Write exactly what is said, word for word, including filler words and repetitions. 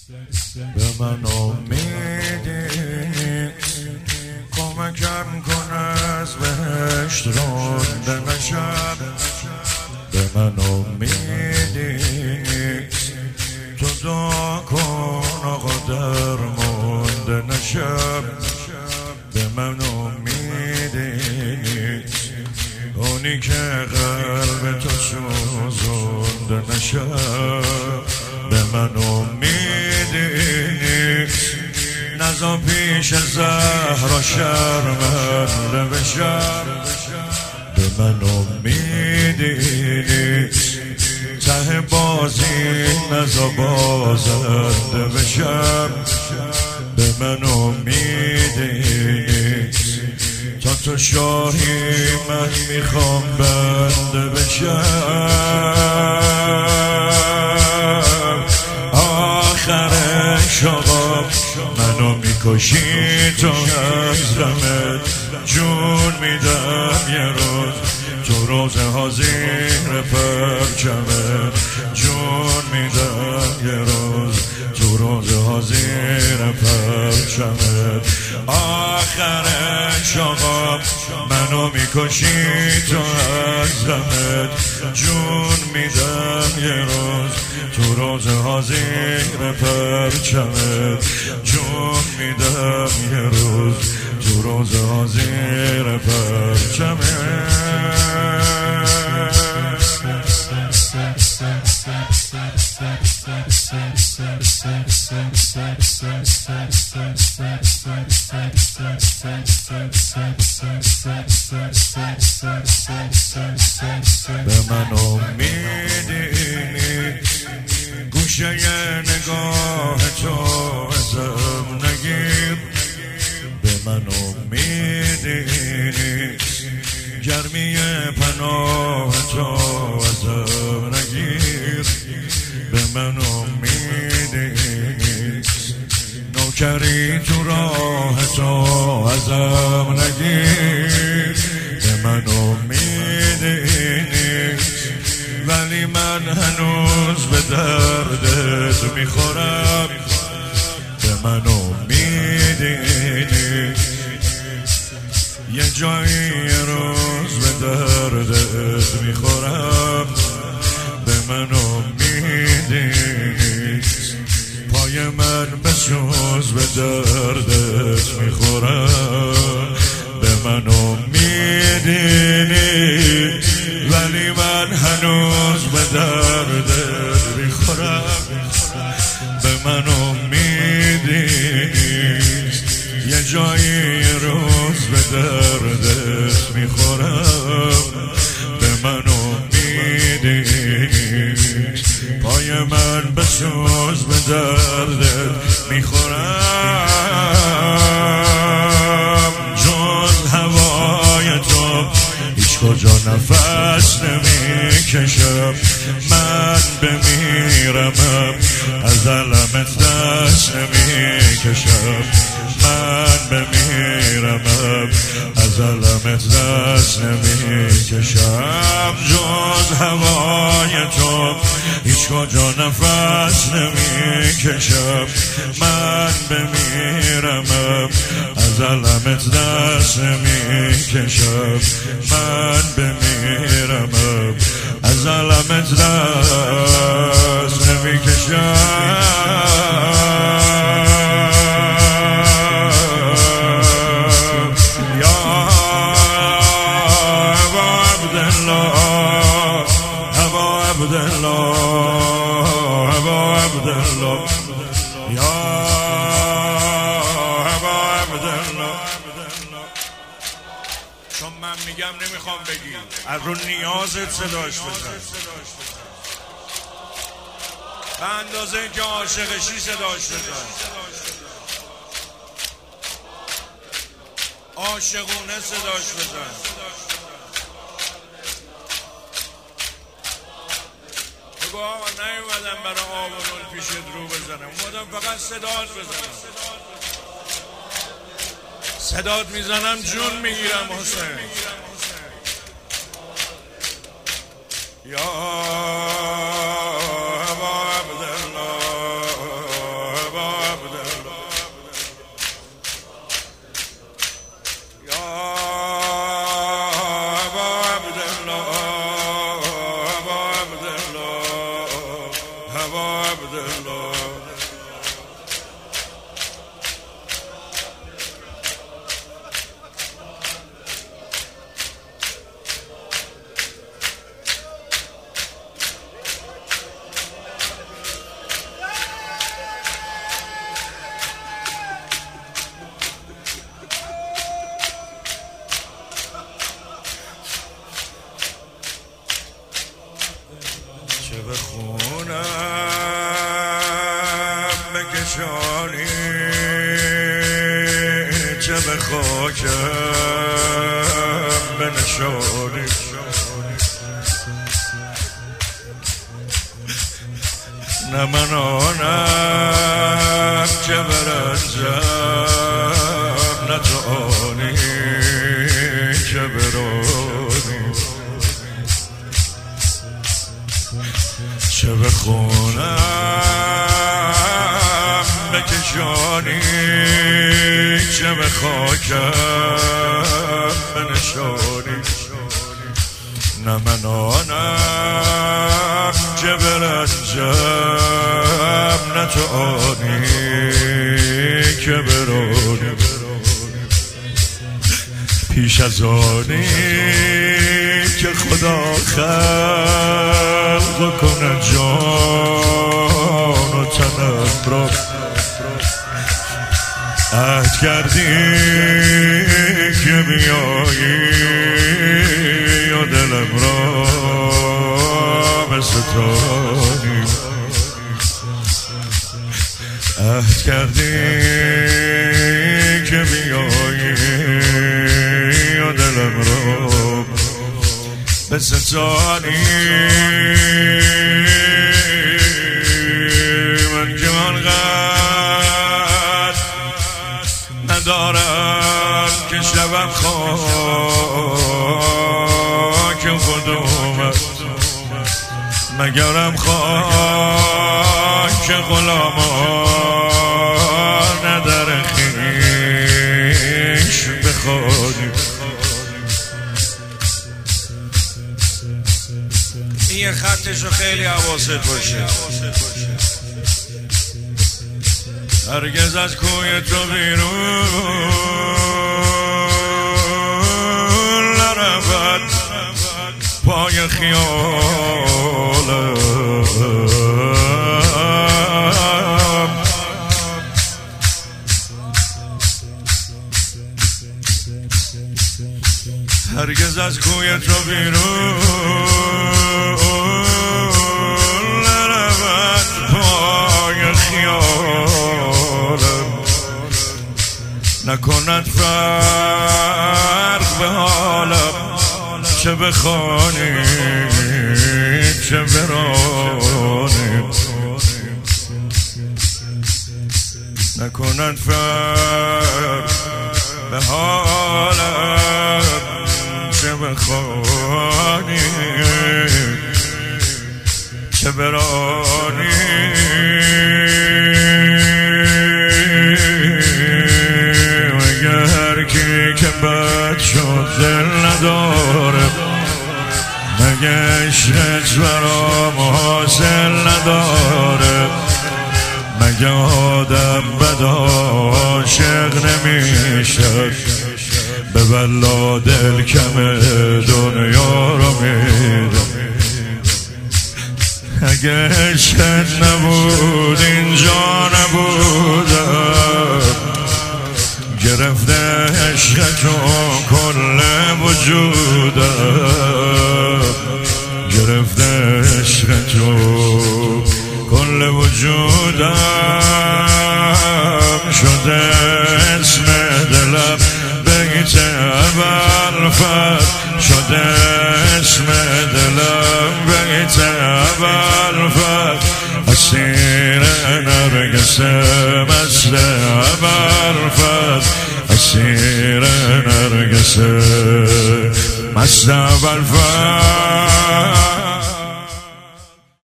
به من امیدی کمکم کن از بهشت راندن شب. به من امیدی تو دعا کن آقا درمانده نشم. به من امیدی اونی که قلب تو سوزونده نشم. به من امیدی نزا پیش زهرا شرمنده بشم. به من امیدی ته بازی نزا بازنده بشم. به من امیدی تا تو شاهی من میخوام بنده بشم. آخرش آقا منو میکشی تو از غمت جون میدم یه روز تو روزه ها زیر پرچمت جون میدم یه روز تو روزه ها زیر پرچمت. آخرش آقا منو میکشی تو از غمت جون میدم یه روز تو روزه ها زیر پرچمت جون میدم یه روز تو روزه ها زیر پرچمت. به من امیدی گوشه نگاه تو ازم نگیر. به من امیدی گرمی پناه تو ازم نگیر. به من امیدی نوکری تو راه تو ازم نگیر. به من امیدی ولی من هنوز به دردت میخورم. به من امیدی یه جایی روز به دردت میخورم. به من امیدی پای من بسوز به دردت میخورم. به من امیدی ولی من هنوز به دردت میخورم. به من امیدی یه جایی روز به دردت میخورم. به من امیدی پای من بسوز به دردت میخورم. جز هوای تو هیچ کجا نفس نمیکشم. من بمیرمم از علمت دست نمیکشم. من بمیرمم از علمت دست نمیکشم. جز هوای تو هیچ کجا نفس نمیکشم. من بمیرمم از علمت دست نمیکشم. من بمیرمم از علمت دست نمیکشم. چون من میگم نمیخوام بگی از رو نیازت صداش بزن. به اندازه که عاشقشی صداش بزن. عاشقونه صداش بزن. بگو آقا نیومدم برای آب و نون پیشت رو بزنم، اومدم فقط صدات بزنم. صدات میزنم جون میگیرم حسین. یا ابا عبدالله نشانی چه به خاکم بنشانی نه من آنم که برنجم نه تو آنی که برانی چه بخونم بکشانی چه به خاکم بنشانی نه من آنم که برنجم نه تو آنی که برانی پیش از آنی که خدا خلق کنه جان و تنم را عهد کردی که بیایی و دلم را بستانی عهد کردی که بیایی و دلم را بستانی من که من قد ندارم که شبم خاک خودمت مگرم خاک غلامان نداره خیش بخوانی این خطشو خیلی حواست باشه هرگز از کوی تو بیرون نرود پای خیالم هرگز از کوی تو بیرون نرود پای خیالم نکند فرق به حالم چه بخوانی چه برانی نکند فرق به حالم چه بخوانی چه برانی مگر کی که بد شد دل نداره مگه عشقت برام حاصل نداره مگه آدم بد عاشق نمیشه به بلا دل کم دنیا رو میده اگه عشقت نبود اینجا نبودم گرفته عشقتو کل وجودم گرفته عشقتو کل وجودم شده اسم دلم بیت ابوالفضل شده اسم دلم بیت ابوالفضل اسیر نرگس مثل ابوالفضل اسیر نرگس مثل ابوالفضل